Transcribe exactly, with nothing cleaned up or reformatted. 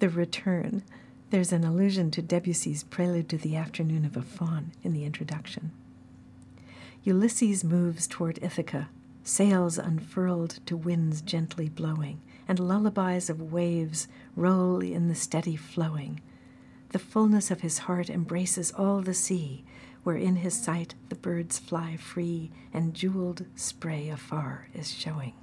The return. There's an allusion to Debussy's Prelude to the Afternoon of a Faun in the introduction. Ulysses moves toward Ithaca, sails unfurled to winds gently blowing, and lullabies of waves roll in the steady flowing. The fullness of his heart embraces all the sea, where in his sight the birds fly free, and jeweled spray afar is showing.